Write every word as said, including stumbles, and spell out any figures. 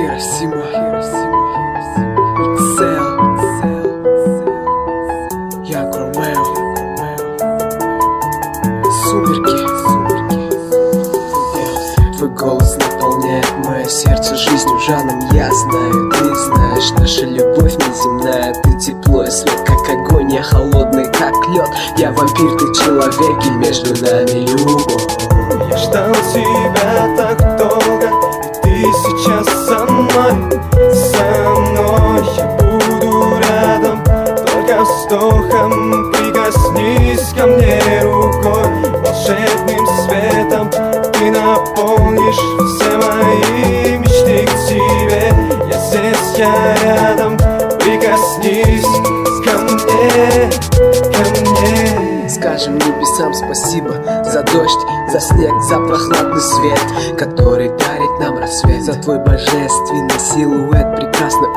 Хиросима, Хиросима, Иксел, Янг Ромео, Сумерки, твой голос наполняет мое сердце жизнью, жаном. Я знаю, ты знаешь, наша любовь неземная. Ты тепло и свет, как огонь, я холодный, как лед. Я вампир, ты человек, и между нами любовь. Я ждал тебя так долго, и ты сейчас со мной, со мной. Я буду рядом, только вздохом. Прикоснись ко мне рукой, волшебным светом ты наполнишь все мои мечты к тебе. Я здесь, я рядом, прикоснись ко мне, ко мне. Скажем небесам спасибо за дождь, за снег, за прохладный свет, который дарит нам рассвет. За твой божественный силуэт, прекрасный